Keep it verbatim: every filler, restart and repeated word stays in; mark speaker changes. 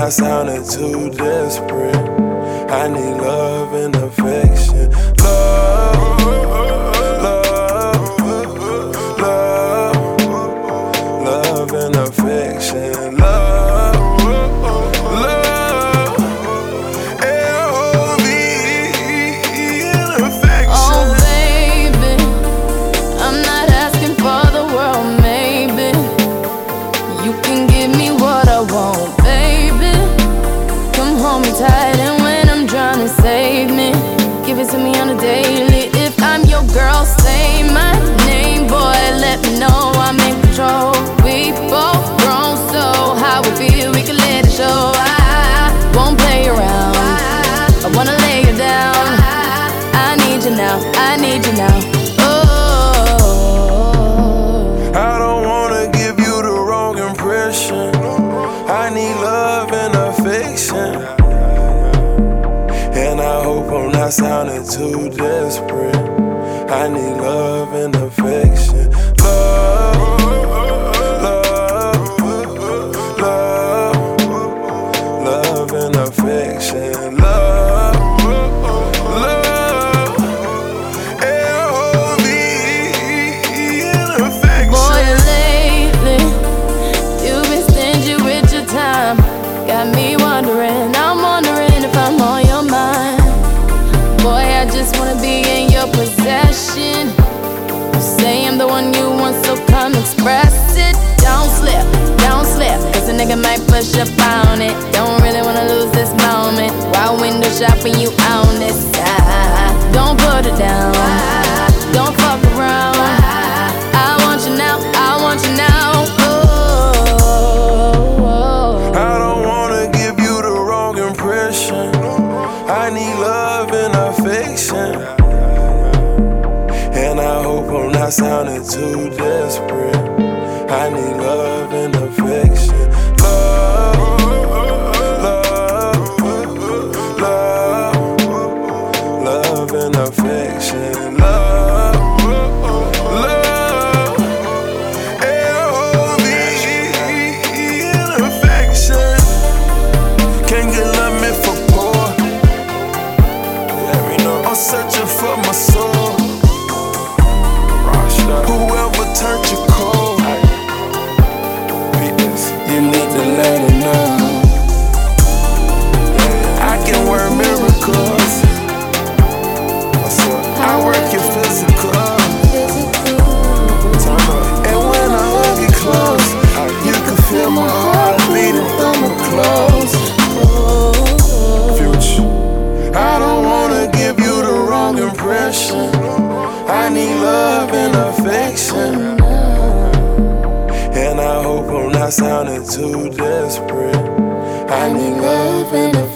Speaker 1: not sounding too desperate. I need love and affection. Love, love, love, love and affection. Love, love, L O V E and affection.
Speaker 2: Oh baby, I'm not asking for the world, maybe. You can give me what I want, baby. Come hold me tight and when I'm drowning, save me. Give it to me on a daily. If I'm your girl, say my name, boy, let me know I'm in control. We both grown, so how we feel, we can let it show. I won't play around, I wanna lay you down. I need you now, I need you now. Oh,
Speaker 1: I don't wanna give you the wrong impression. I need love and affection. And I hope I'm not sounding too desperate. I need love and affection. Love, love, love, love and affection. Love, love, L O V E and affection.
Speaker 2: boy, lately you've been stingy with your time. Got me wondering, I'm wondering if I'm on your mind. Boy, I just wanna be in your possession. You say I'm the one you want, so come express it. Don't slip, don't slip, cause a nigga might push up on it. Don't really wanna lose this moment while window shopping, you own this side. Don't put it down, don't fuck around. I want you now, I want you now. Oh,
Speaker 1: I don't wanna give you the wrong impression. I need love and affection. And I hope I'm not sounding too desperate. I need love and affection. Love, love, love, love and affection. Love, love, L O V E and affection. Can't get love me for poor. Let me know. I'm searching for my soul. Whoever turned you cold, you need to let it know. I can work miracles. I work your physical. And when I hug you close, you can feel my heart beating through my clothes. Future, I don't wanna give you the wrong impression. I need love and affection. And I hope I'm not sounding too desperate. I need love and affection.